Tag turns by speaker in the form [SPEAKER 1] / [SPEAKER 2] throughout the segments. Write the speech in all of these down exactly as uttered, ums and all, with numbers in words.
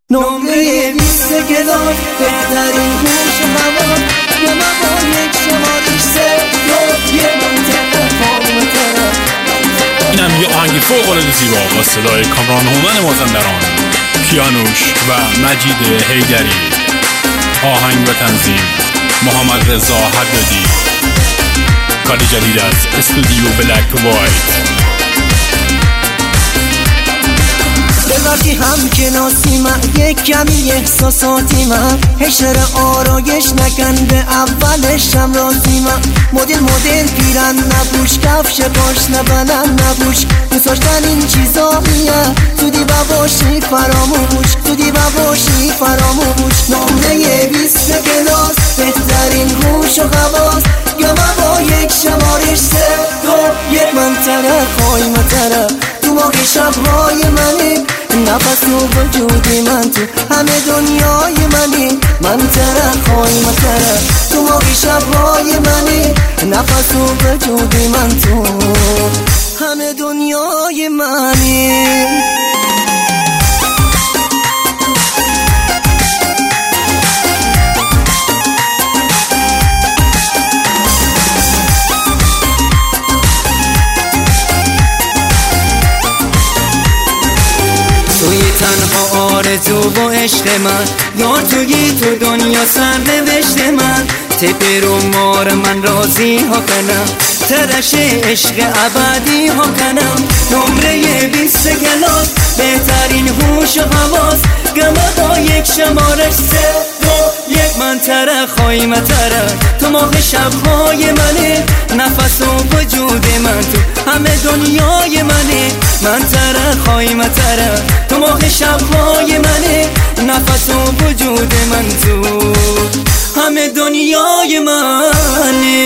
[SPEAKER 1] نمره بیست کلاس بهترین هوش هوا به ما با یک شمارش سه دو یه منطقه فارمتره.
[SPEAKER 2] اینم یه آهنگ فوق العاده زیبا با صدای کامران هومن مازندران، کیانوش و مجید حیدری. آهنگ و تنظیم محمد رضا حدادی. کاری جدید از استودیو بلک و وایت.
[SPEAKER 1] وقتی هم کناسی من یک کمی احساساتی من هشر آرایش نکن به اولش هم رازی من مدل مدل پیرن نبوش کفش پاش نبنن نبوش دوست داشتن این چیزا میه زودی بباشی فراموش زودی بباشی فراموش. نمره بیست کلاس بهترین هوش و حواس گمه با یک شمارش سه دو یک منطقه قایمتره تو ماه شبهای منی نفس تو وجودی من تو همه دنیای منی من تره خواهیم تره تو ماه شبهای منی نفس تو وجودی من تو همه دنیای منی.
[SPEAKER 3] تنها آرزو و عشق من یار تویی تو دنیا سرنوشت من تپر و مار من راضی ها کنم ترش عشق ابدی ها کنم. نمره بیست کلاس بهترین هوش و حواس گمه با یک شمارش سه دو یک منطقه خواهیم تره تو ماه شبهای منه نفس و وجود من تو همه دنیای منه من تره خواهیم تره تو ماه شبهای منه نفس و وجود من تو همه دنیای منه.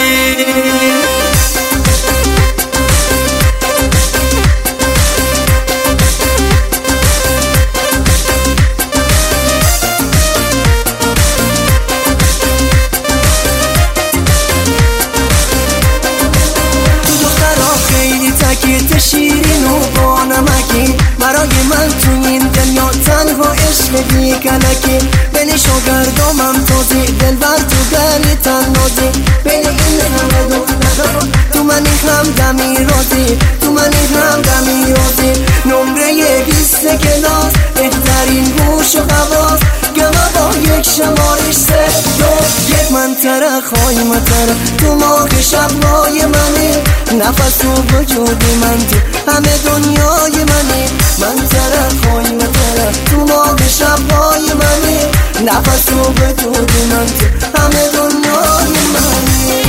[SPEAKER 3] تکیت شیرین و با نمکی برای من تو این دنیا تنها عشق بی کلکی بینش و گردامم تازی دل بر تو گلی تنازی بین این همه دختران تو منی هم دمی رازی تو منی هم دمی رازی. نمره بیست کلاس بهترین هوش و حواس گمه با یک شمارش سه دو یک منطقه خواهیم تره تو ماه شبهای منی نفس و وجودی من تو همه دنیای منی من تره خواهیم تره تو ماه شبهای منی نفس و وجودی من تو همه دنیای منی.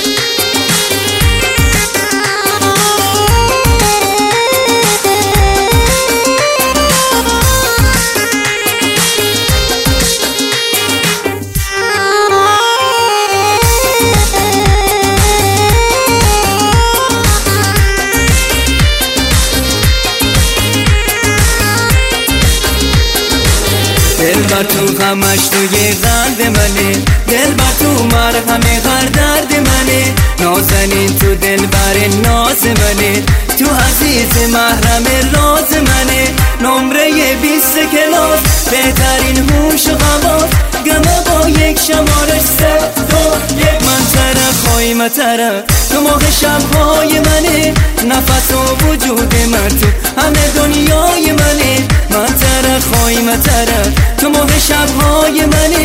[SPEAKER 3] دل بر تو همش توی قلب منه دل بر تو مرهم هر درد منه نازنین تو دل بر ناز منه تو عزیز محرم راز منه. نمره بیست کلاس بهترین هوش و حواس گمه با یک شمارش سه دو یک منطقه خواهیم تره تو ماه شبهای منه نفس و وجود من تو همه دنیای منه من تره خواهیم تره تو ماه شبهای منه